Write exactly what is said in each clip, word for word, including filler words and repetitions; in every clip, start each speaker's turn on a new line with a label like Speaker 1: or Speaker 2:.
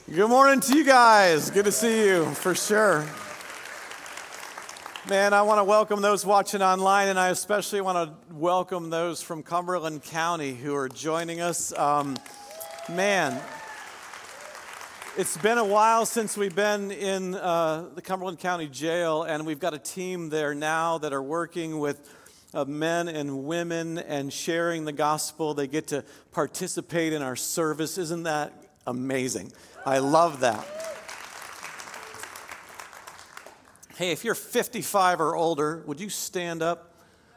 Speaker 1: Good morning to you guys. Good to see you, for sure. Man, I want to welcome those watching online, and I especially want to welcome those from Cumberland County who are joining us. Um, man, it's been a while since we've been in uh, the Cumberland County Jail, and we've got a team there now that are working with uh, men and women and sharing the gospel. They get to participate in our service. Isn't that amazing? I love that. Hey, if you're fifty-five or older, would you stand up?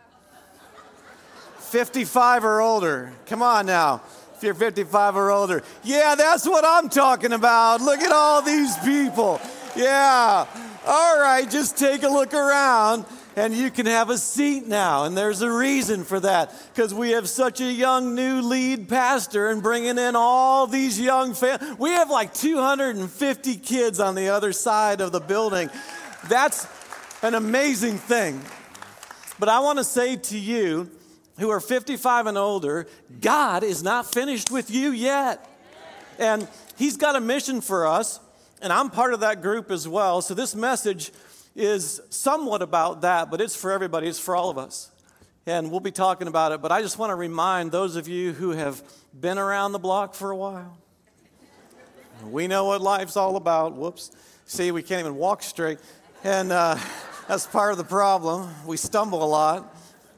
Speaker 1: fifty-five or older. Come on now. If you're fifty-five or older. Yeah, that's what I'm talking about. Look at all these people. Yeah. All right, just take a look around and you can have a seat now. And there's a reason for that, because we have such a young new lead pastor and bringing in all these young families. We have like two hundred fifty kids on the other side of the building. That's an amazing thing. But I want to say to you who are fifty-five and older, God is not finished with you yet. And He's got a mission for us, and I'm part of that group as well. So this message is somewhat about that, but it's for everybody. It's for all of us. And we'll be talking about it. But I just want to remind those of you who have been around the block for a while. We know what life's all about. Whoops. See, we can't even walk straight. And uh, that's part of the problem. We stumble a lot.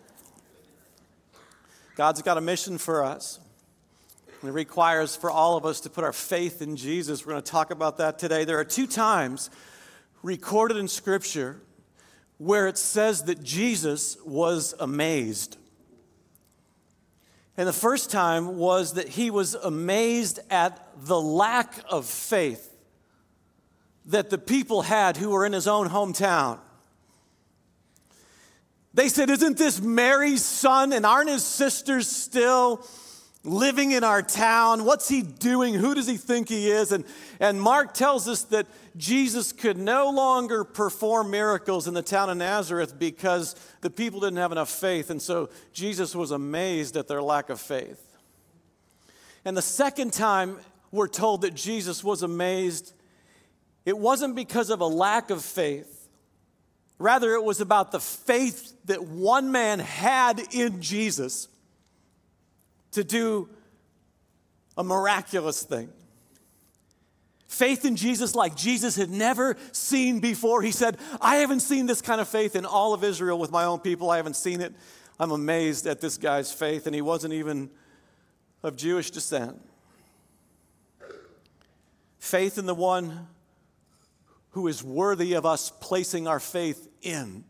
Speaker 1: God's got a mission for us. And it requires for all of us to put our faith in Jesus. We're going to talk about that today. There are two times recorded in Scripture where it says that Jesus was amazed. And the first time was that He was amazed at the lack of faith that the people had who were in His own hometown. They said, "Isn't this Mary's son? And aren't his sisters still living in our town? What's he doing? Who does he think he is?" And, and Mark tells us that Jesus could no longer perform miracles in the town of Nazareth because the people didn't have enough faith. And so Jesus was amazed at their lack of faith. And the second time we're told that Jesus was amazed, it wasn't because of a lack of faith. Rather, it was about the faith that one man had in Jesus to do a miraculous thing. Faith in Jesus like Jesus had never seen before. He said, "I haven't seen this kind of faith in all of Israel with my own people. I haven't seen it. I'm amazed at this guy's faith." And he wasn't even of Jewish descent. Faith in the one who is worthy of us placing our faith in,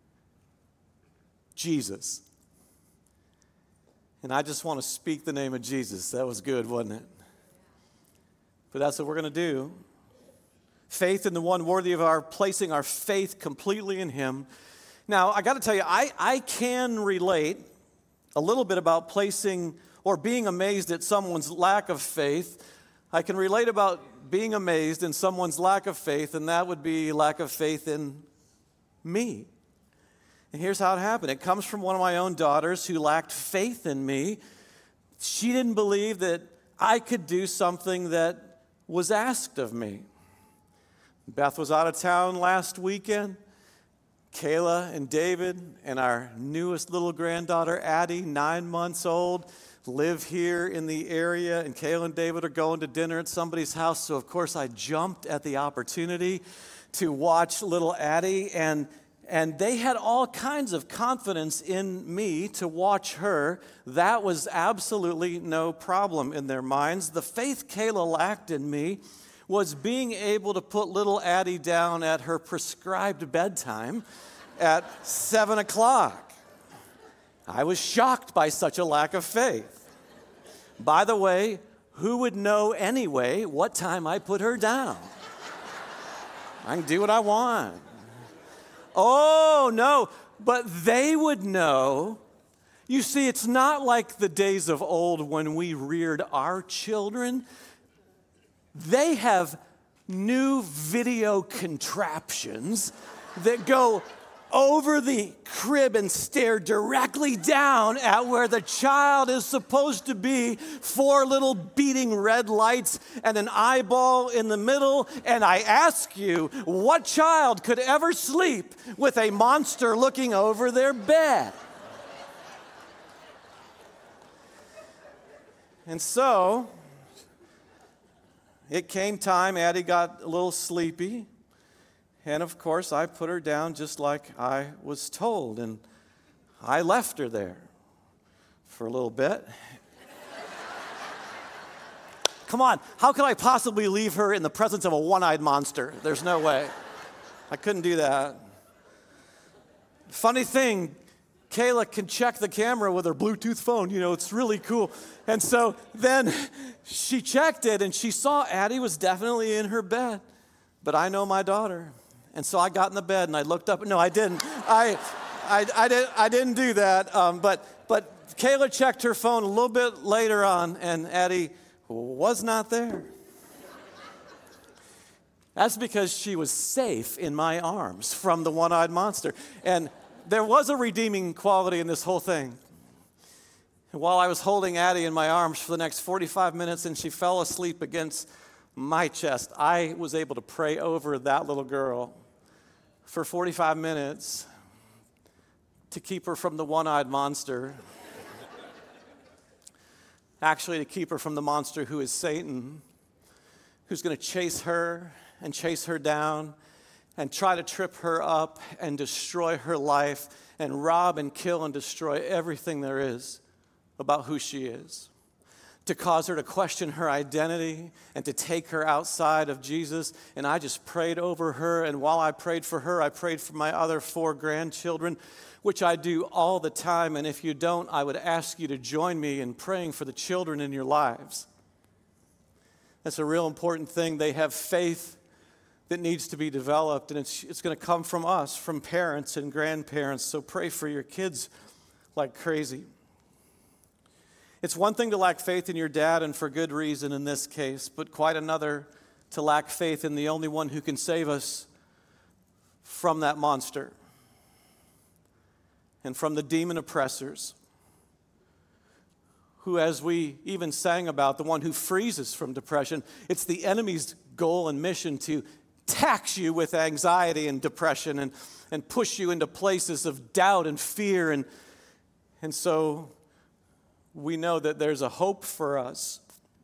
Speaker 1: Jesus. And I just want to speak the name of Jesus. That was good, wasn't it? But that's what we're going to do. Faith in the one worthy of our placing our faith completely in Him. Now, I got to tell you, I, I can relate a little bit about placing or being amazed at someone's lack of faith. I can relate about being amazed in someone's lack of faith, and that would be lack of faith in me. And here's how it happened. It comes from one of my own daughters who lacked faith in me. She didn't believe that I could do something that was asked of me. Beth was out of town last weekend. Kayla and David and our newest little granddaughter, Addie, nine months old, live here in the area, and Kayla and David are going to dinner at somebody's house. So, of course, I jumped at the opportunity to watch little Addie, and And they had all kinds of confidence in me to watch her. That was absolutely no problem in their minds. The faith Kayla lacked in me was being able to put little Addie down at her prescribed bedtime at seven o'clock. I was shocked by such a lack of faith. By the way, who would know anyway what time I put her down? I can do what I want. Oh, no, but they would know. You see, it's not like the days of old when we reared our children. They have new video contraptions that go over the crib and stare directly down at where the child is supposed to be. Four little beating red lights and an eyeball in the middle. And I ask you, what child could ever sleep with a monster looking over their bed? And so, it came time, Addie got a little sleepy. And of course, I put her down just like I was told. And I left her there for a little bit. Come on, how could I possibly leave her in the presence of a one-eyed monster? There's no way. I couldn't do that. Funny thing, Kayla can check the camera with her Bluetooth phone. You know, it's really cool. And so then she checked it, and she saw Addie was definitely in her bed. But I know my daughter. And so I got in the bed, and I looked up. No, I didn't. I, I, I, did, I didn't do that. Um, but, but Kayla checked her phone a little bit later on, and Addie was not there. That's because she was safe in my arms from the one-eyed monster. And there was a redeeming quality in this whole thing. And while I was holding Addie in my arms for the next forty-five minutes and she fell asleep against my chest, I was able to pray over that little girl for forty-five minutes to keep her from the one-eyed monster. Actually, to keep her from the monster who is Satan, who's going to chase her and chase her down and try to trip her up and destroy her life and rob and kill and destroy everything there is about who she is, to cause her to question her identity and to take her outside of Jesus. And I just prayed over her, and while I prayed for her, I prayed for my other four grandchildren, which I do all the time. And if you don't, I would ask you to join me in praying for the children in your lives. That's a real important thing. They have faith that needs to be developed, and it's, it's going to come from us, from parents and grandparents. So pray for your kids like crazy. It's one thing to lack faith in your dad, and for good reason in this case, but quite another to lack faith in the only one who can save us from that monster and from the demon oppressors, who, as we even sang about, the one who frees us from depression. It's the enemy's goal and mission to tax you with anxiety and depression and, and push you into places of doubt and fear. And, and so we know that there's a hope for us.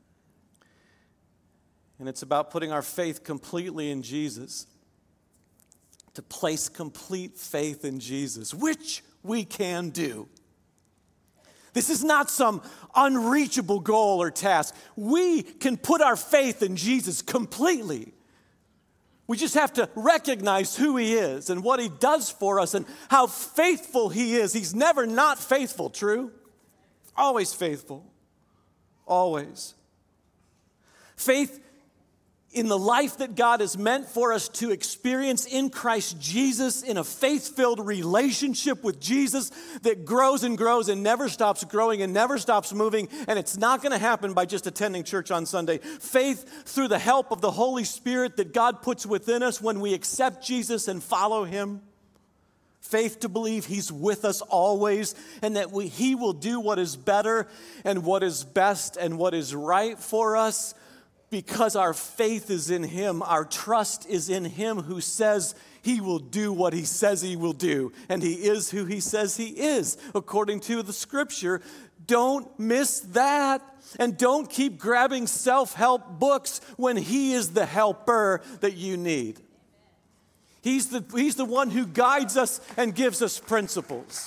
Speaker 1: And it's about putting our faith completely in Jesus. To place complete faith in Jesus, which we can do. This is not some unreachable goal or task. We can put our faith in Jesus completely. We just have to recognize who he is and what he does for us and how faithful he is. He's never not faithful, true? Always faithful. Always. Faith in the life that God has meant for us to experience in Christ Jesus, in a faith-filled relationship with Jesus that grows and grows and never stops growing and never stops moving. And it's not going to happen by just attending church on Sunday. Faith through the help of the Holy Spirit that God puts within us when we accept Jesus and follow him. Faith to believe he's with us always and that we, he will do what is better and what is best and what is right for us. Because our faith is in him, our trust is in him who says he will do what he says he will do. And he is who he says he is, according to the scripture. Don't miss that. And don't keep grabbing self-help books when he is the helper that you need. He's the, he's the one who guides us and gives us principles.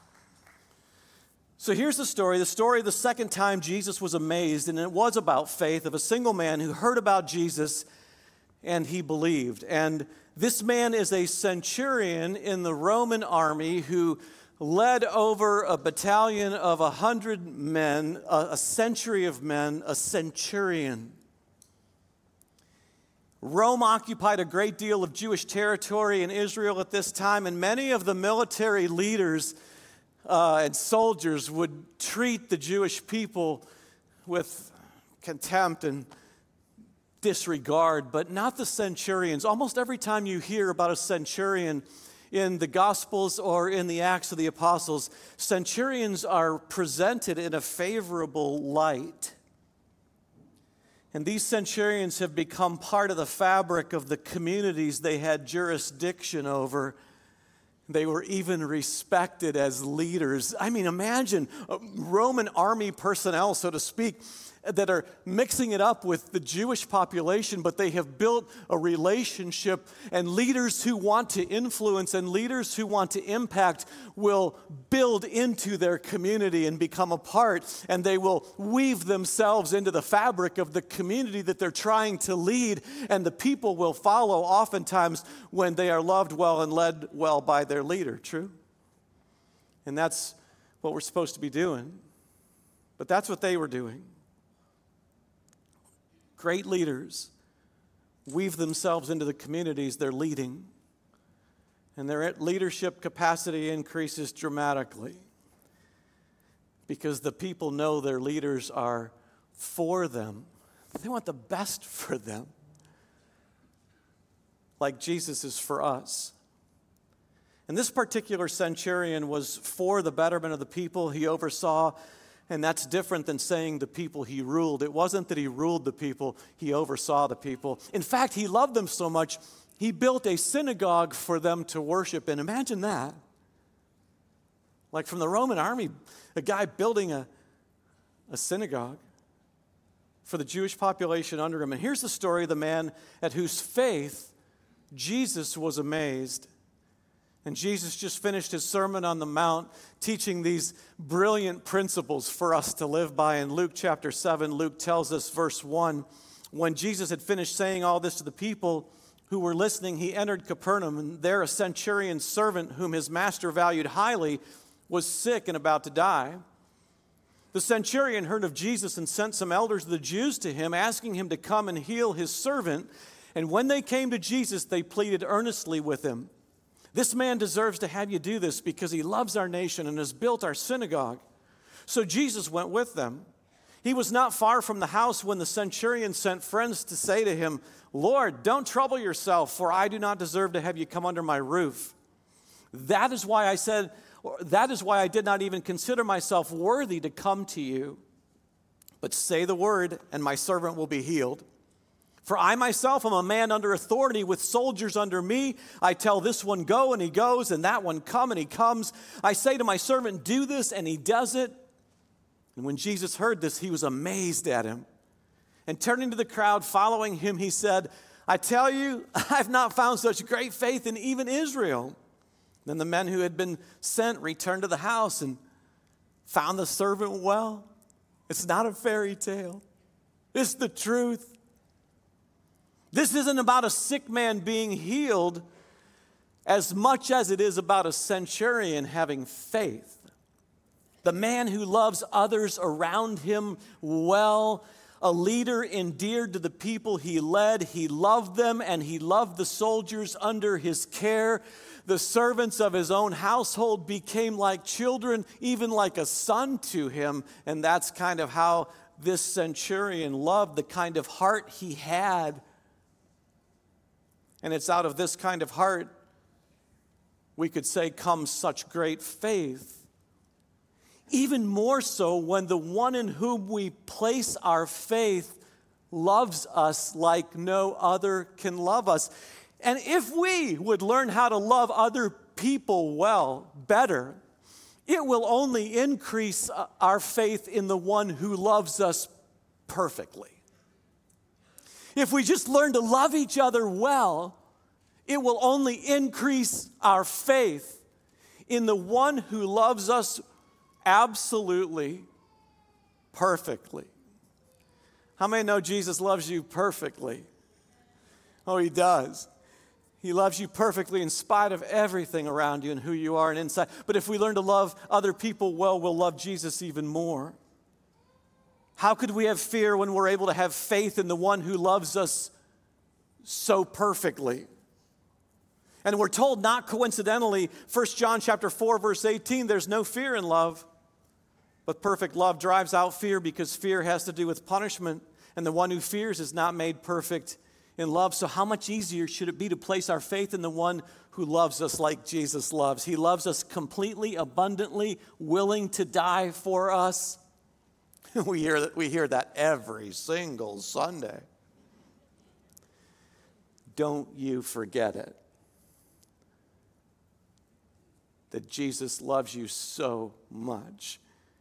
Speaker 1: So here's the story, the story of the second time Jesus was amazed, and it was about faith of a single man who heard about Jesus and he believed. And this man is a centurion in the Roman army who led over a battalion of a hundred men, a, a century of men, a centurion. Rome occupied a great deal of Jewish territory in Israel at this time, and many of the military leaders Uh, and soldiers would treat the Jewish people with contempt and disregard, but not the centurions. Almost every time you hear about a centurion in the Gospels or in the Acts of the Apostles, centurions are presented in a favorable light. And these centurions have become part of the fabric of the communities they had jurisdiction over. They were even respected as leaders. I mean, imagine Roman army personnel, so to speak, that are mixing it up with the Jewish population, but they have built a relationship, and leaders who want to influence and leaders who want to impact will build into their community and become a part, and they will weave themselves into the fabric of the community that they're trying to lead, and the people will follow oftentimes when they are loved well and led well by their leader. True? And that's what we're supposed to be doing. But that's what they were doing. Great leaders weave themselves into the communities they're leading, and their leadership capacity increases dramatically because the people know their leaders are for them. They want the best for them, like Jesus is for us. And this particular centurion was for the betterment of the people he oversaw. And that's different than saying the people he ruled. It wasn't that he ruled the people, he oversaw the people. In fact, he loved them so much, he built a synagogue for them to worship in. Imagine that. Like from the Roman army, a guy building a, a synagogue for the Jewish population under him. And here's the story of the man at whose faith Jesus was amazed. And Jesus just finished his Sermon on the Mount, teaching these brilliant principles for us to live by. In Luke chapter seven, Luke tells us, verse one, when Jesus had finished saying all this to the people who were listening, he entered Capernaum, and there a centurion's servant, whom his master valued highly, was sick and about to die. The centurion heard of Jesus and sent some elders of the Jews to him, asking him to come and heal his servant. And when they came to Jesus, they pleaded earnestly with him. This man deserves to have you do this because he loves our nation and has built our synagogue. So Jesus went with them. He was not far from the house when the centurion sent friends to say to him, Lord, don't trouble yourself, for I do not deserve to have you come under my roof. That is why I said, that is why I did not even consider myself worthy to come to you. But say the word, and my servant will be healed. For I myself am a man under authority with soldiers under me. I tell this one, go, and he goes, and that one, come, and he comes. I say to my servant, do this, and he does it. And when Jesus heard this, he was amazed at him. And turning to the crowd following him, he said, I tell you, I've not found such great faith in even Israel. Then the men who had been sent returned to the house and found the servant well. It's not a fairy tale. It's the truth. This isn't about a sick man being healed as much as it is about a centurion having faith. The man who loves others around him well, a leader endeared to the people he led. He loved them and he loved the soldiers under his care. The servants of his own household became like children, even like a son to him. And that's kind of how this centurion loved, the kind of heart he had. And it's out of this kind of heart, we could say, comes such great faith. Even more so when the one in whom we place our faith loves us like no other can love us. And if we would learn how to love other people well, better, it will only increase our faith in the one who loves us perfectly. If we just learn to love each other well, it will only increase our faith in the one who loves us absolutely perfectly. How many know Jesus loves you perfectly? Oh, he does. He loves you perfectly in spite of everything around you and who you are and inside. But if we learn to love other people well, we'll love Jesus even more. How could we have fear when we're able to have faith in the one who loves us so perfectly? And we're told, not coincidentally, First John chapter four, verse eighteen, there's no fear in love, but perfect love drives out fear because fear has to do with punishment, and the one who fears is not made perfect in love. So how much easier should it be to place our faith in the one who loves us like Jesus loves? He loves us completely, abundantly, willing to die for us. We hear that, we hear that every single Sunday. Don't you forget it. That Jesus loves you so much.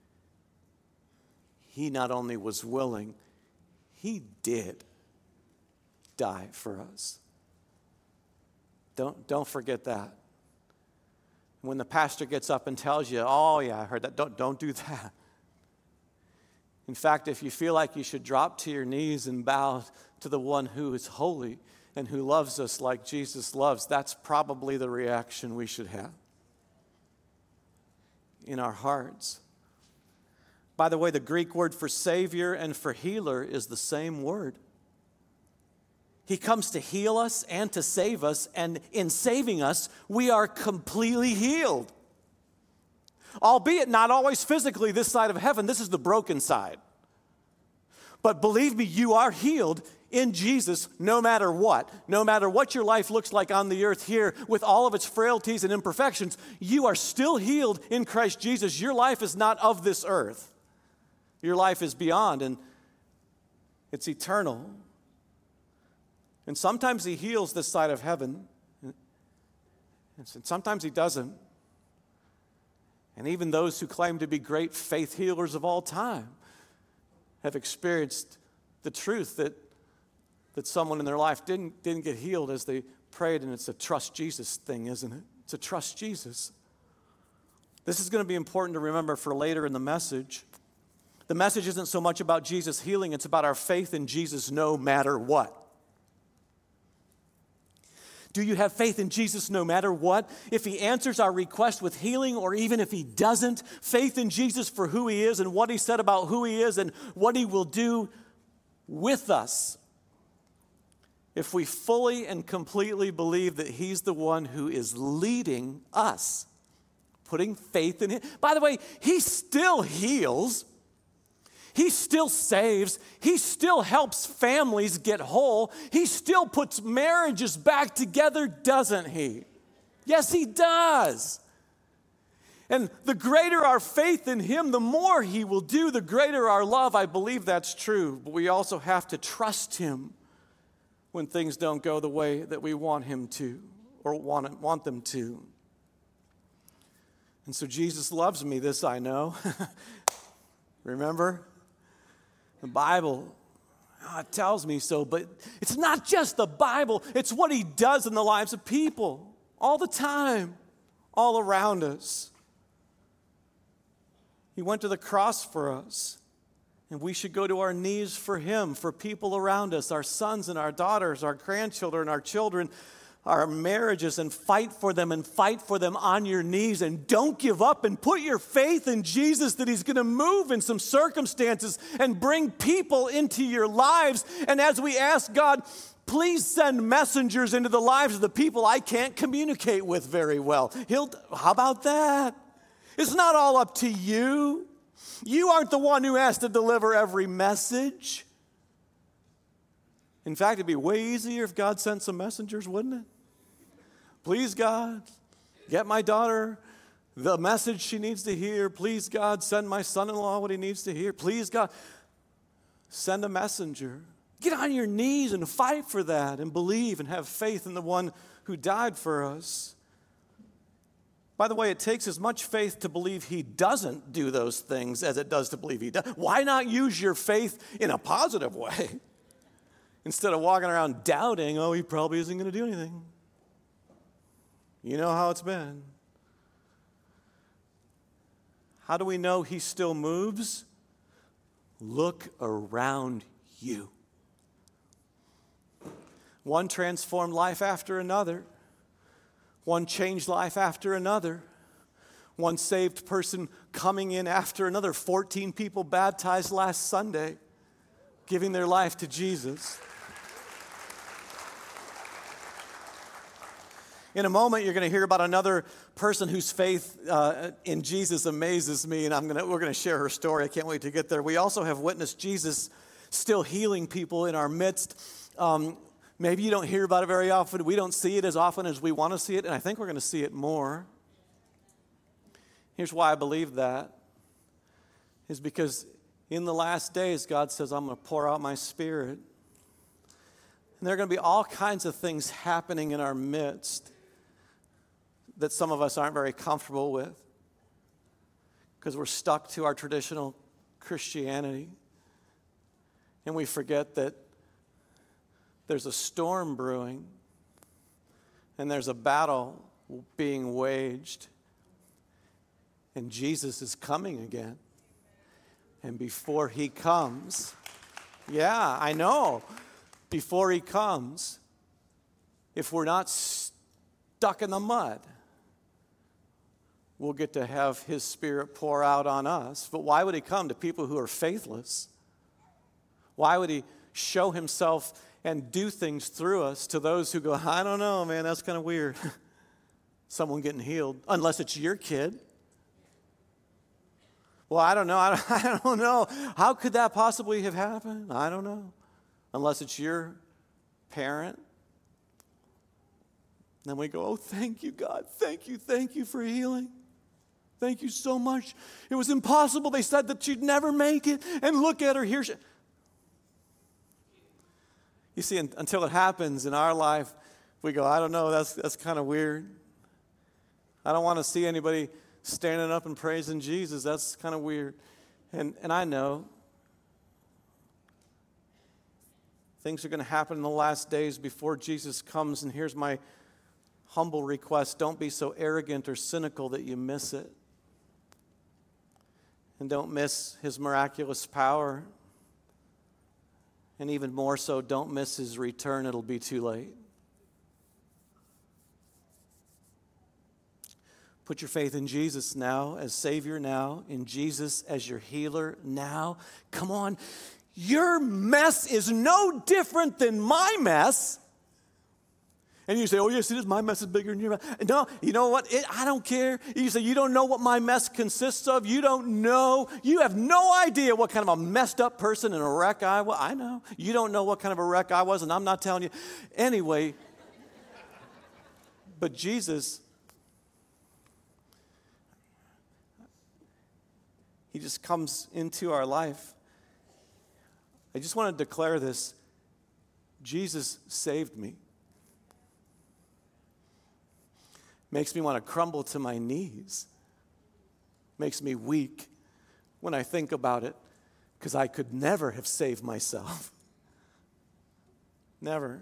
Speaker 1: He not only was willing, he did die for us. Don't, don't forget that. When the pastor gets up and tells you, oh yeah, I heard that, don't, don't do that. In fact, if you feel like you should drop to your knees and bow to the one who is holy and who loves us like Jesus loves, that's probably the reaction we should have in our hearts. By the way, the Greek word for Savior and for healer is the same word. He comes to heal us and to save us, and in saving us, we are completely healed. Albeit not always physically this side of heaven, this is the broken side. But believe me, you are healed in Jesus no matter what. No matter what your life looks like on the earth here with all of its frailties and imperfections, you are still healed in Christ Jesus. Your life is not of this earth. Your life is beyond, and it's eternal. And sometimes he heals this side of heaven, and sometimes he doesn't. And even those who claim to be great faith healers of all time have experienced the truth that, that someone in their life didn't, didn't get healed as they prayed, and it's a trust Jesus thing, isn't it? It's a trust Jesus. This is going to be important to remember for later in the message. The message isn't so much about Jesus healing, it's about our faith in Jesus no matter what. Do you have faith in Jesus no matter what? If he answers our request with healing, or even if he doesn't, faith in Jesus for who he is and what he said about who he is and what he will do with us. If we fully and completely believe that he's the one who is leading us, putting faith in him. By the way, he still heals. He still saves. He still helps families get whole. He still puts marriages back together, doesn't he? Yes, he does. And the greater our faith in him, the more he will do, the greater our love. I believe that's true. But we also have to trust him when things don't go the way that we want him to or want, want them to. And so Jesus loves me, this I know. Remember? The Bible, oh, it tells me so, but it's not just the Bible. It's what he does in the lives of people all the time, all around us. He went to the cross for us, and we should go to our knees for him, for people around us, our sons and our daughters, our grandchildren, our children, our marriages, and fight for them and fight for them on your knees, and don't give up, and put your faith in Jesus that he's going to move in some circumstances and bring people into your lives. And as we ask God, please send messengers into the lives of the people I can't communicate with very well. He'll, how about that? It's not all up to you. You aren't the one who has to deliver every message. In fact, it'd be way easier if God sent some messengers, wouldn't it? Please, God, get my daughter the message she needs to hear. Please, God, send my son-in-law what he needs to hear. Please, God, send a messenger. Get on your knees and fight for that and believe and have faith in the one who died for us. By the way, it takes as much faith to believe he doesn't do those things as it does to believe he does. Why not use your faith in a positive way instead of walking around doubting, oh, he probably isn't going to do anything? You know how it's been. How do we know he still moves? Look around you. One transformed life after another. One changed life after another. One saved person coming in after another. fourteen people baptized last Sunday, giving their life to Jesus. In a moment, you're going to hear about another person whose faith uh, in Jesus amazes me, and I'm going to, we're going to share her story. I can't wait to get there. We also have witnessed Jesus still healing people in our midst. Um, Maybe you don't hear about it very often. We don't see it as often as we want to see it, and I think we're going to see it more. Here's why I believe that. Is because in the last days, God says, I'm going to pour out my Spirit. And there are going to be all kinds of things happening in our midst that some of us aren't very comfortable with because we're stuck to our traditional Christianity. And we forget that there's a storm brewing and there's a battle being waged. And Jesus is coming again. And before he comes, yeah, I know, before he comes, if we're not stuck in the mud, we'll get to have his Spirit pour out on us. But why would he come to people who are faithless? Why would he show himself and do things through us to those who go, I don't know, man, that's kind of weird. Someone getting healed, unless it's your kid. Well, I don't know. I don't, I don't know. How could that possibly have happened? I don't know. Unless it's your parent. Then we go, oh, thank you, God. Thank you. Thank you for healing. Thank you so much. It was impossible. They said that she'd never make it. And look at her. Here she... You see, until it happens in our life, we go, I don't know. That's, that's kind of weird. I don't want to see anybody standing up and praising Jesus. That's kind of weird. And and I know things are going to happen in the last days before Jesus comes. And here's my humble request. Don't be so arrogant or cynical that you miss it. And don't miss his miraculous power. And even more so, don't miss his return. It'll be too late. Put your faith in Jesus now as Savior now, in Jesus as your healer now. Come on. Your mess is no different than my mess. And you say, oh, yes, it is. My mess is bigger than your mess. No, you know what? It, I don't care. You say, you don't know what my mess consists of. You don't know. You have no idea what kind of a messed up person and a wreck I was. I know. You don't know what kind of a wreck I was, and I'm not telling you. Anyway, but Jesus, he just comes into our life. I just want to declare this. Jesus saved me. Makes me want to crumble to my knees. Makes me weak when I think about it, because I could never have saved myself. Never.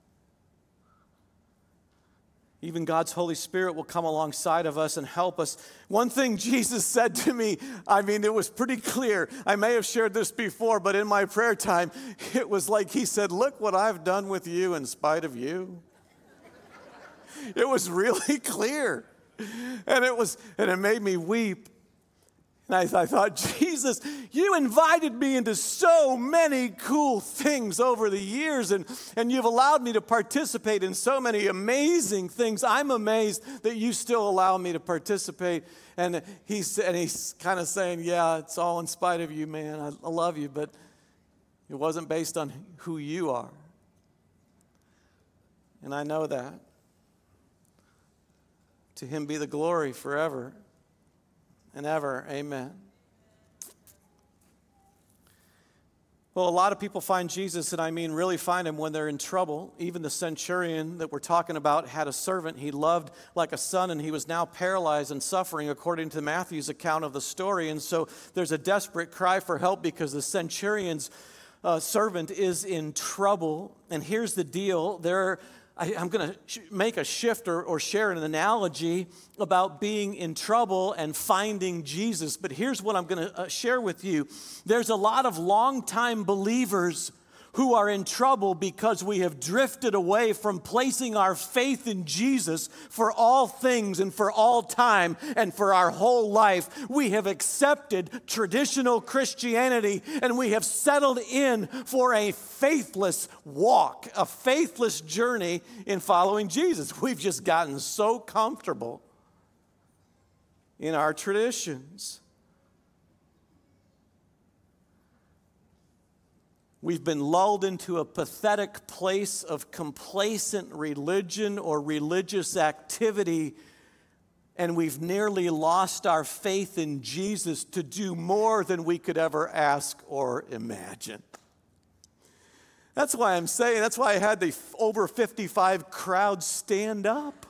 Speaker 1: Even God's Holy Spirit will come alongside of us and help us. One thing Jesus said to me, I mean, it was pretty clear. I may have shared this before, but in my prayer time, it was like he said, look what I've done with you in spite of you. It was really clear. And it was, and it made me weep. And I, I thought, Jesus, you invited me into so many cool things over the years, and, and you've allowed me to participate in so many amazing things. I'm amazed that you still allow me to participate. And he's, and he's kind of saying, yeah, it's all in spite of you, man. I, I love you, but it wasn't based on who you are. And I know that. To him be the glory forever and ever. Amen. Well, a lot of people find Jesus, and I mean really find him when they're in trouble. Even the centurion that we're talking about had a servant he loved like a son, and he was now paralyzed and suffering according to Matthew's account of the story. And so there's a desperate cry for help because the centurion's uh, servant is in trouble. And here's the deal. There I, I'm going to sh- make a shift or, or share an analogy about being in trouble and finding Jesus. But here's what I'm going to uh, share with you. There's a lot of longtime believers who are in trouble because we have drifted away from placing our faith in Jesus for all things and for all time and for our whole life. We have accepted traditional Christianity and we have settled in for a faithless walk, a faithless journey in following Jesus. We've just gotten so comfortable in our traditions. We've been lulled into a pathetic place of complacent religion or religious activity, and we've nearly lost our faith in Jesus to do more than we could ever ask or imagine. That's why I'm saying, that's why I had the over fifty-five crowd stand up.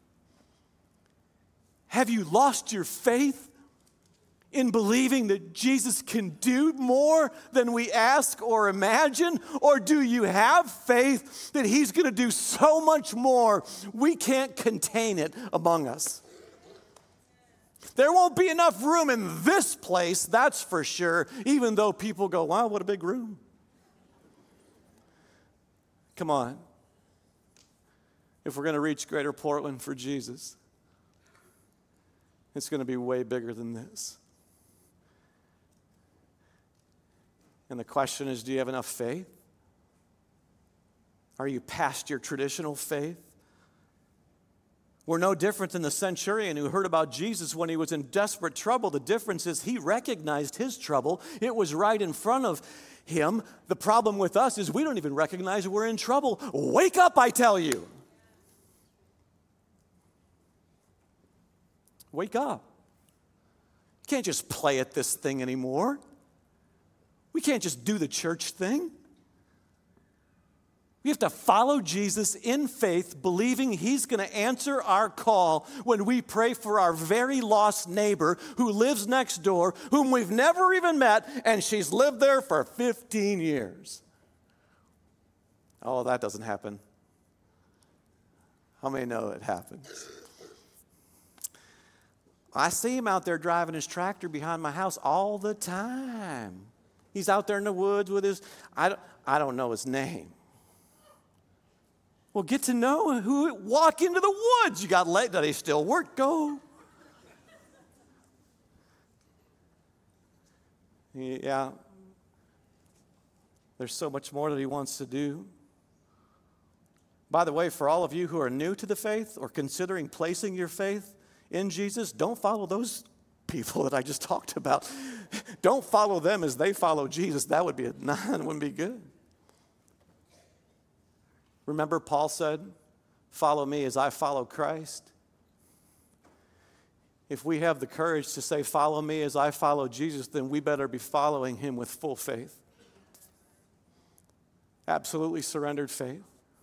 Speaker 1: Have you lost your faith in believing that Jesus can do more than we ask or imagine? Or do you have faith that he's going to do so much more we can't contain it among us? There won't be enough room in this place, that's for sure, even though people go, wow, what a big room. Come on. If we're going to reach Greater Portland for Jesus, it's going to be way bigger than this. And the question is, do you have enough faith? Are you past your traditional faith? We're no different than the centurion who heard about Jesus when he was in desperate trouble. The difference is he recognized his trouble. It was right in front of him. The problem with us is we don't even recognize we're in trouble. Wake up, I tell you. Wake up. You can't just play at this thing anymore. We can't just do the church thing. We have to follow Jesus in faith, believing he's going to answer our call when we pray for our very lost neighbor who lives next door, whom we've never even met, and she's lived there for fifteen years. Oh, that doesn't happen. How many know it happens? I see him out there driving his tractor behind my house all the time. He's out there in the woods with his, I don't, I don't know his name. Well, get to know who, walk into the woods. You got late, do they still work? Go. Yeah. There's so much more that he wants to do. By the way, for all of you who are new to the faith or considering placing your faith in Jesus, don't follow those people that I just talked about. Don't follow them as they follow Jesus. That would be a, that wouldn't be good. Remember, Paul said, follow me as I follow Christ. If we have the courage to say, follow me as I follow Jesus, then we better be following him with full faith. Absolutely surrendered faith.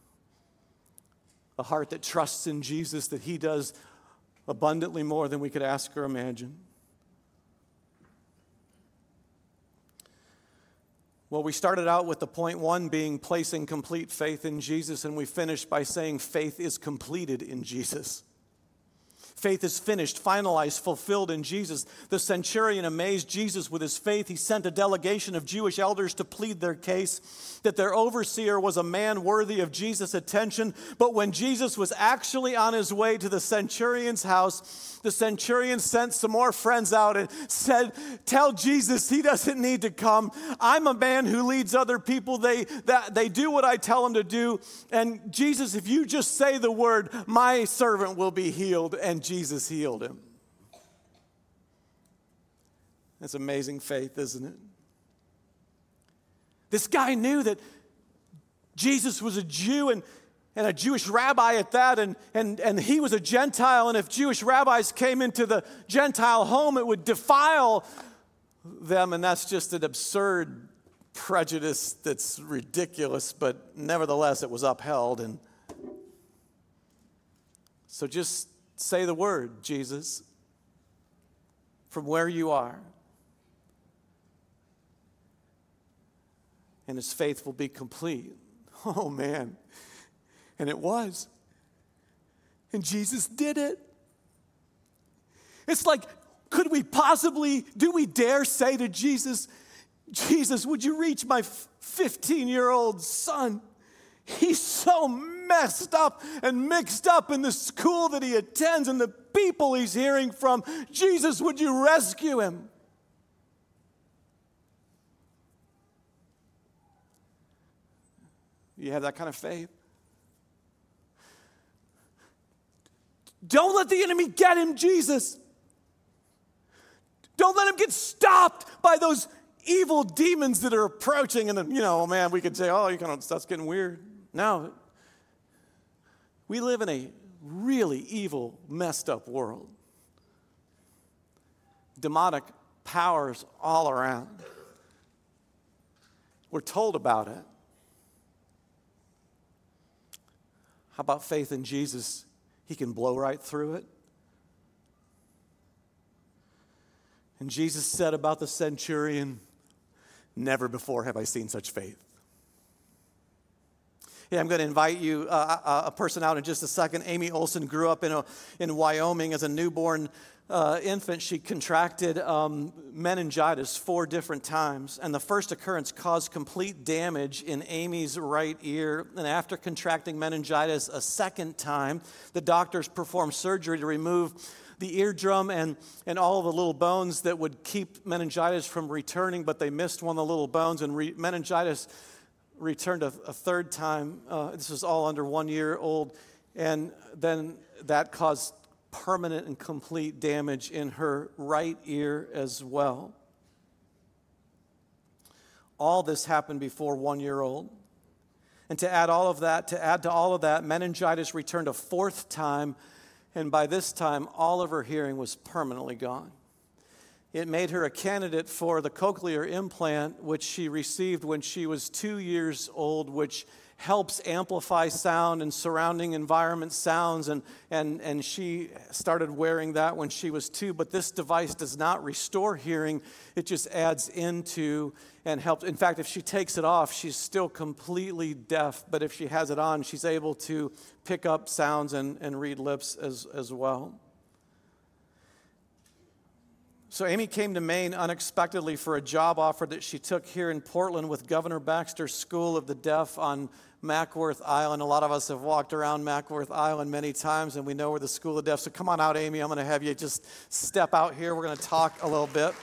Speaker 1: A heart that trusts in Jesus, that he does abundantly more than we could ask or imagine. Well, we started out with the point one being placing complete faith in Jesus, and we finished by saying faith is completed in Jesus. Faith is finished, finalized, fulfilled in Jesus. The centurion amazed Jesus with his faith. He sent a delegation of Jewish elders to plead their case that their overseer was a man worthy of Jesus' attention. But when Jesus was actually on his way to the centurion's house, the centurion sent some more friends out and said, tell Jesus he doesn't need to come. I'm a man who leads other people. They, that, they do what I tell them to do. And Jesus, if you just say the word, my servant will be healed. And Jesus healed him. That's amazing faith, isn't it? This guy knew that Jesus was a Jew and, and a Jewish rabbi at that, and, and, and he was a Gentile, and if Jewish rabbis came into the Gentile home, it would defile them, and that's just an absurd prejudice that's ridiculous, but nevertheless it was upheld. And so just say the word, Jesus, from where you are. And his faith will be complete. Oh, man. And it was. And Jesus did it. It's like, could we possibly, do we dare say to Jesus, Jesus, would you reach my fifteen-year-old son? He's so messed up and mixed up in the school that he attends and the people he's hearing from. Jesus, would you rescue him? You have that kind of faith? Don't let the enemy get him, Jesus. Don't let him get stopped by those evil demons that are approaching. And then, you know, man, we could say, oh, you kind of, that's getting weird. No. We live in a really evil, messed up world. Demonic powers all around. We're told about it. How about faith in Jesus? He can blow right through it. And Jesus said about the centurion, never before have I seen such faith. Yeah, I'm going to invite you, uh, a person out in just a second. Amy Olson grew up in, a, in Wyoming as a newborn uh, infant. She contracted um, meningitis four different times, and the first occurrence caused complete damage in Amy's right ear. And after contracting meningitis a second time, the doctors performed surgery to remove the eardrum and, and all of the little bones that would keep meningitis from returning, but they missed one of the little bones, and re- meningitis returned a, a third time. Uh, this was all under one year old. And then that caused permanent and complete damage in her right ear as well. All this happened before one year old. And to add all of that, to add to all of that, meningitis returned a fourth time. And by this time, all of her hearing was permanently gone. It made her a candidate for the cochlear implant, which she received when she was two years old, which helps amplify sound and surrounding environment sounds. And, and, and she started wearing that when she was two. But this device does not restore hearing. It just adds into and helps. In fact, if she takes it off, she's still completely deaf. But if she has it on, she's able to pick up sounds and, and read lips as, as well. So Amy came to Maine unexpectedly for a job offer that she took here in Portland with Governor Baxter's School of the Deaf on Mackworth Island. A lot of us have walked around Mackworth Island many times, and we know where the School of the Deaf. So come on out, Amy. I'm going to have you just step out here. We're going to talk a little bit.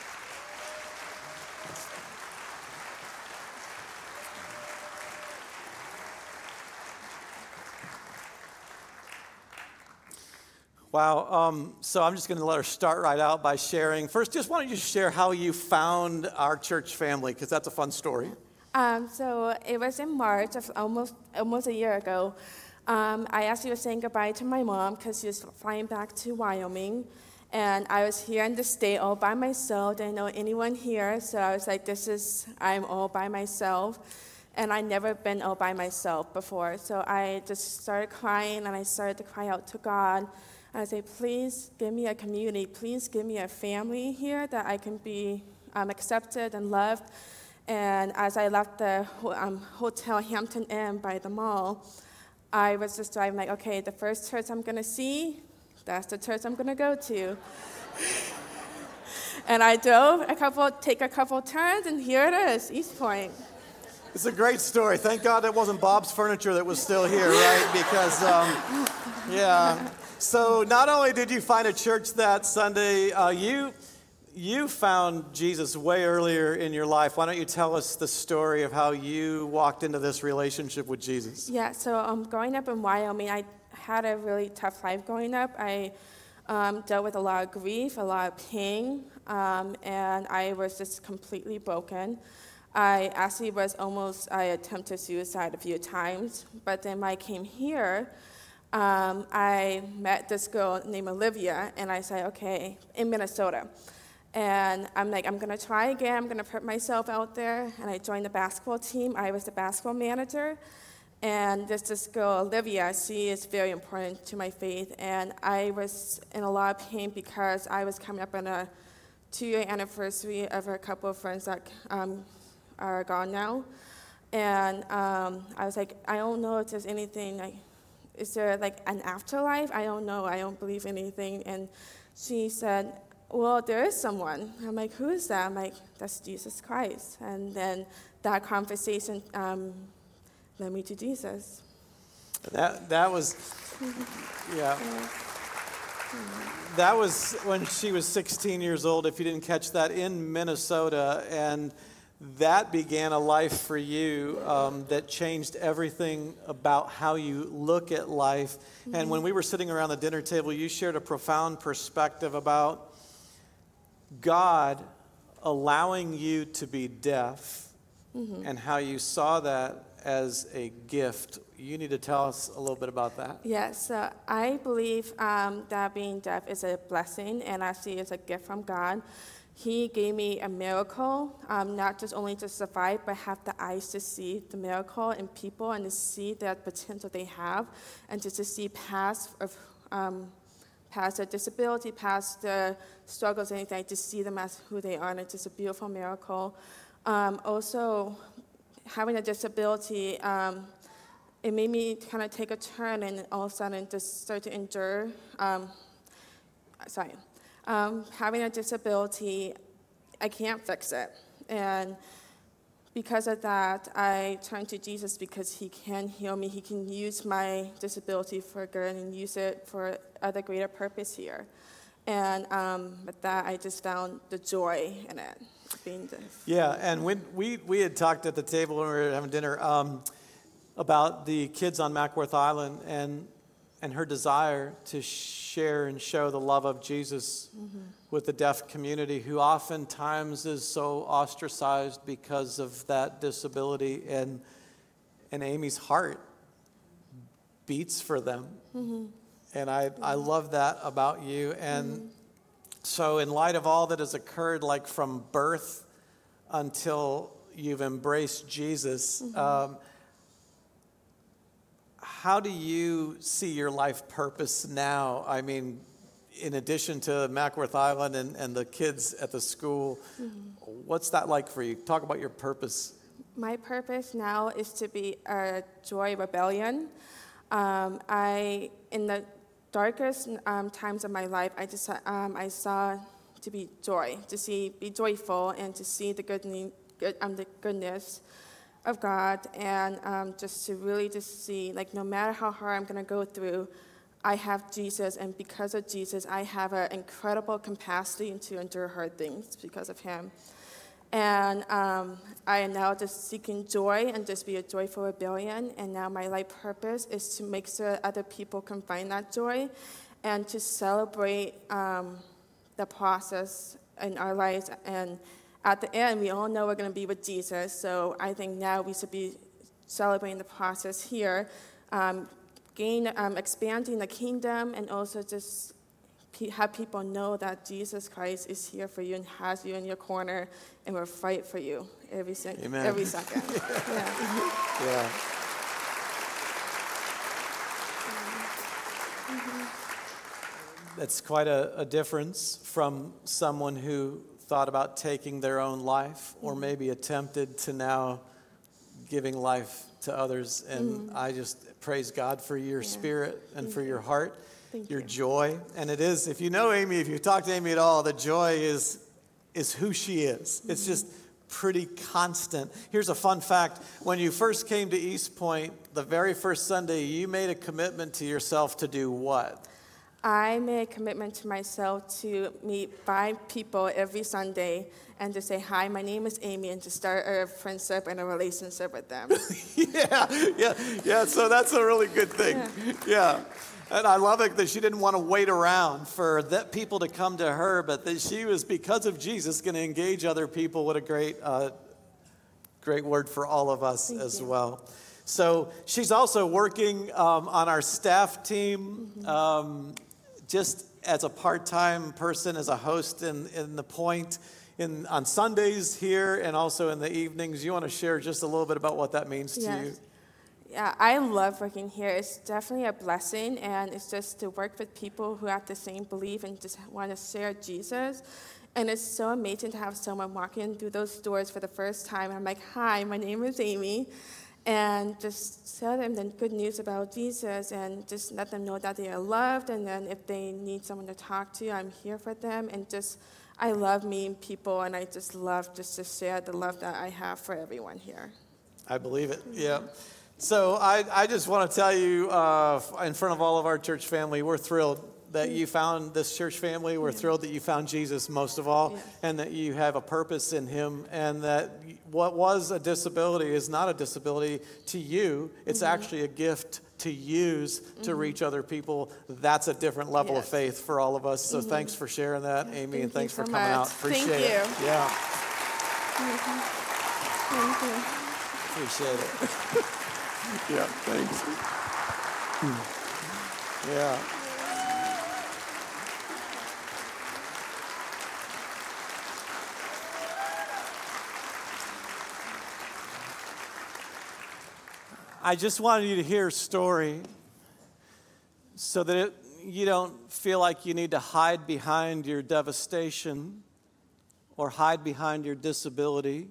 Speaker 1: Wow. Um, so I'm just going to let her start right out by sharing. First, just why don't you share how you found our church family, because that's a fun story.
Speaker 2: Um, so it was in March of almost almost a year ago. Um, I actually was saying goodbye to my mom because she was flying back to Wyoming. And I was here in the state all by myself. Didn't know anyone here. So I was like, this is, I'm all by myself. And I'd never been all by myself before. So I just started crying, and I started to cry out to God. I say, please give me a community. Please give me a family here that I can be um, accepted and loved. And as I left the um, Hotel Hampton Inn by the mall, I was just driving like, okay, the first church I'm going to see, that's the church I'm going to go to. And I drove a couple, take a couple turns, and here it is, East Point.
Speaker 1: It's a great story. Thank God that wasn't Bob's Furniture that was still here, right? Because, um, yeah. So not only did you find a church that Sunday, uh, you you found Jesus way earlier in your life. Why don't you tell us the story of how you walked into this relationship with Jesus?
Speaker 2: Yeah, so um, growing up in Wyoming, I had a really tough life growing up. I um, dealt with a lot of grief, a lot of pain, um, and I was just completely broken. I actually was almost, I attempted suicide a few times, but then when I came here, Um, I met this girl named Olivia, and I said, okay, in Minnesota. And I'm like, I'm going to try again. I'm going to put myself out there. And I joined the basketball team. I was the basketball manager. And there's this girl, Olivia. She is very important to my faith. And I was in a lot of pain because I was coming up on a two-year anniversary of a couple of friends that um, are gone now. And um, I was like, I don't know if there's anything like, is there like an afterlife? I don't know. I don't believe anything. And she said, well, there is someone. I'm like, who is that? I'm like, that's Jesus Christ. And then that conversation um, led me to Jesus.
Speaker 1: That that was, yeah. That was when she was sixteen years old, if you didn't catch that, in Minnesota. And that began a life for you um, that changed everything about how you look at life. Mm-hmm. And when we were sitting around the dinner table, you shared a profound perspective about God allowing you to be deaf mm-hmm. and how you saw that as a gift. You need to tell us a little bit about that.
Speaker 2: Yes, so I believe um, that being deaf is a blessing, and I see it as a gift from God. He gave me a miracle, um, not just only to survive, but have the eyes to see the miracle in people and to see that potential they have, and just to see past of um, past their disability, past the struggles, anything, to see them as who they are, and it's just a beautiful miracle. Um, also, having a disability, um, it made me kind of take a turn and all of a sudden just start to endure. Um, sorry. Um, having a disability, I can't fix it. And because of that, I turned to Jesus because he can heal me. He can use my disability for good and use it for other greater purpose here. And um, with that, I just found the joy in it, being deaf.
Speaker 1: Yeah, and when we, we had talked at the table when we were having dinner um, about the kids on Mackworth Island and and her desire to share and show the love of Jesus mm-hmm. with the deaf community, who oftentimes is so ostracized because of that disability. And and Amy's heart beats for them. Mm-hmm. And I, mm-hmm. I love that about you. And mm-hmm. so in light of all that has occurred, like from birth until you've embraced Jesus, mm-hmm. um, how do you see your life purpose now? I mean, in addition to Mackworth Island and, and the kids at the school, mm-hmm. what's that like for you? Talk about your purpose.
Speaker 2: My purpose now is to be a joy rebellion. Um, I, in the darkest um, times of my life, I just um, I saw to be joy, to see, be joyful, and to see the good, good um, the goodness of God, and um, just to really just see, like, no matter how hard I'm going to go through, I have Jesus, and because of Jesus, I have an incredible capacity to endure hard things because of him. And um, I am now just seeking joy and just be a joyful rebellion, and now my life purpose is to make sure other people can find that joy and to celebrate um, the process in our lives. And at the end, we all know we're going to be with Jesus, so I think now we should be celebrating the process here, um, gain, um, expanding the kingdom, and also just pe- have people know that Jesus Christ is here for you and has you in your corner, and will fight for you every, sec- every second. yeah.
Speaker 1: yeah. Mm-hmm. That's quite a, a difference from someone who thought about taking their own life, or maybe attempted to now giving life to others. And mm. I just praise God for your yeah. spirit and Thank for your heart, Thank your you. joy. And it is, if you know Amy, if you've talked to Amy at all, the joy is is who she is. Mm-hmm. It's just pretty constant. Here's a fun fact. When you first came to East Point, the very first Sunday, you made a commitment to yourself to do what?
Speaker 2: I made a commitment to myself to meet five people every Sunday and to say, hi, my name is Amy, and to start a friendship and a relationship with them.
Speaker 1: yeah, yeah, yeah, so that's a really good thing. Yeah. yeah. And I love it that she didn't want to wait around for that people to come to her, but that she was, because of Jesus, going to engage other people. What a great, uh, great word for all of us Thank as you. well. So she's also working um, on our staff team. Mm-hmm. Um, just as a part-time person, as a host in, in the Point, in on Sundays here and also in the evenings. You want to share just a little bit about what that means
Speaker 2: yes.
Speaker 1: to you?
Speaker 2: Yeah, I love working here. It's definitely a blessing, and it's just to work with people who have the same belief and just want to share Jesus. And it's so amazing to have someone walking through those doors for the first time. I'm like, hi, my name is Amy. And just tell them the good news about Jesus and just let them know that they are loved. And then if they need someone to talk to, I'm here for them. And just, I love meeting people, and I just love just to share the love that I have for everyone here.
Speaker 1: I believe it, yeah. So I, I just want to tell you uh, in front of all of our church family, we're thrilled that you found this church family. We're yeah. thrilled that you found Jesus most of all, yeah. and that you have a purpose in him, and that what was a disability is not a disability to you. It's mm-hmm. actually a gift to use to mm-hmm. reach other people. That's a different level yes. of faith for all of us. So mm-hmm. thanks for sharing that, Amy,
Speaker 2: Thank
Speaker 1: and thanks
Speaker 2: so
Speaker 1: for coming
Speaker 2: much.
Speaker 1: out. Appreciate
Speaker 2: Thank
Speaker 1: it.
Speaker 2: you.
Speaker 1: Yeah.
Speaker 2: Thank you. Thank you.
Speaker 1: Appreciate it. Yeah, thanks. Yeah. I just wanted you to hear a story so that it, you don't feel like you need to hide behind your devastation or hide behind your disability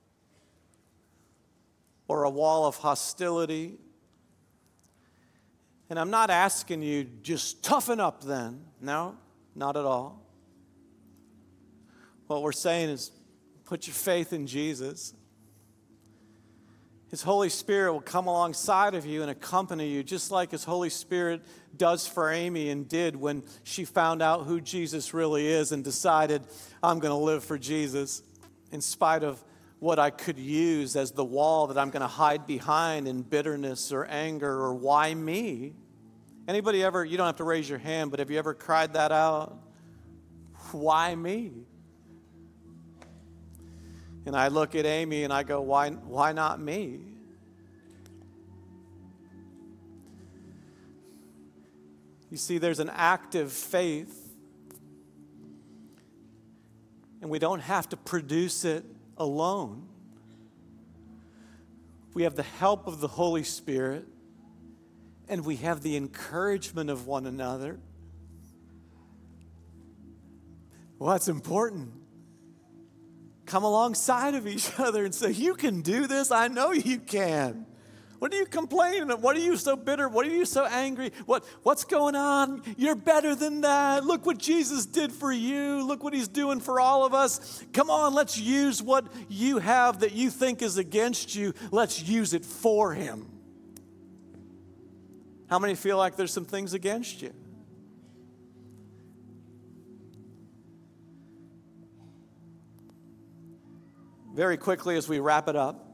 Speaker 1: or a wall of hostility. And I'm not asking you just toughen up then. No, not at all. What we're saying is put your faith in Jesus. His Holy Spirit will come alongside of you and accompany you, just like His Holy Spirit does for Amy and did when she found out who Jesus really is and decided, I'm going to live for Jesus in spite of what I could use as the wall that I'm going to hide behind in bitterness or anger or why me? Anybody ever, you don't have to raise your hand, but have you ever cried that out? Why me? And I look at Amy and I go, why, why not me? You see, there's an active faith, and we don't have to produce it alone. We have the help of the Holy Spirit, and we have the encouragement of one another. Well, that's important. Come alongside of each other and say, you can do this. I know you can. What are you complaining of? What are you so bitter? What are you so angry? What, what's going on? You're better than that. Look what Jesus did for you. Look what He's doing for all of us. Come on, let's use what you have that you think is against you. Let's use it for Him. How many feel like there's some things against you? Very quickly as we wrap it up,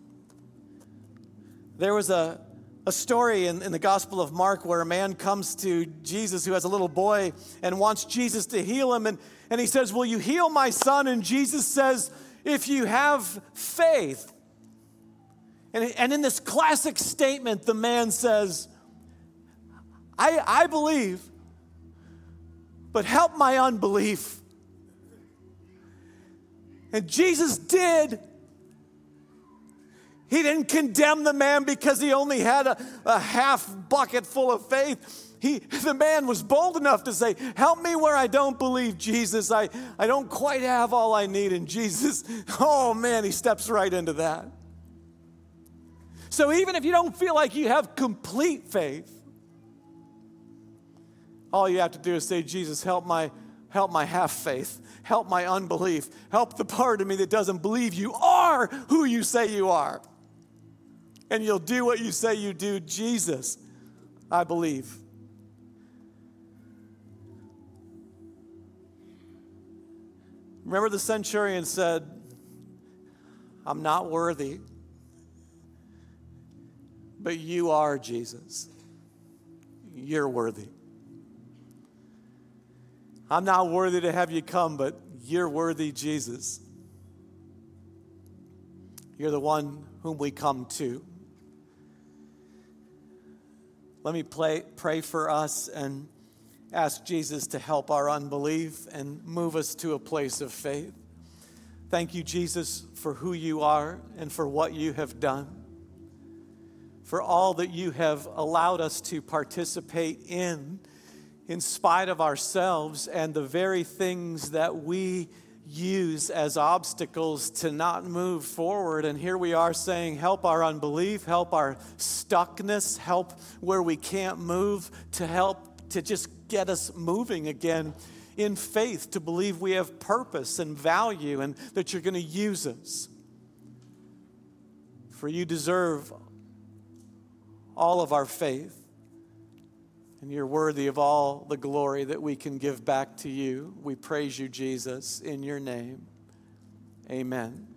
Speaker 1: there was a, a story in, in the Gospel of Mark where a man comes to Jesus who has a little boy and wants Jesus to heal him. And, and he says, will you heal my son? And Jesus says, if you have faith. And, and in this classic statement, the man says, I, I believe, but help my unbelief. And Jesus did. He didn't condemn the man because he only had a, a half bucket full of faith. He, the man was bold enough to say, help me where I don't believe, Jesus. I, I don't quite have all I need. And Jesus, oh man, he steps right into that. So even if you don't feel like you have complete faith, all you have to do is say, Jesus, help my, help my half faith. Help my unbelief. Help the part of me that doesn't believe you are who you say you are. And you'll do what you say you do. Jesus, I believe. Remember the centurion said, I'm not worthy, but you are, Jesus. You're worthy. I'm not worthy to have you come, but you're worthy, Jesus. You're the one whom we come to. Let me play, pray for us and ask Jesus to help our unbelief and move us to a place of faith. Thank you, Jesus, for who you are and for what you have done, for all that you have allowed us to participate in, in spite of ourselves and the very things that we use as obstacles to not move forward. And here we are saying, help our unbelief, help our stuckness, help where we can't move, to help to just get us moving again in faith, to believe we have purpose and value and that you're going to use us. For you deserve all of our faith. And you're worthy of all the glory that we can give back to you. We praise you, Jesus, in your name. Amen.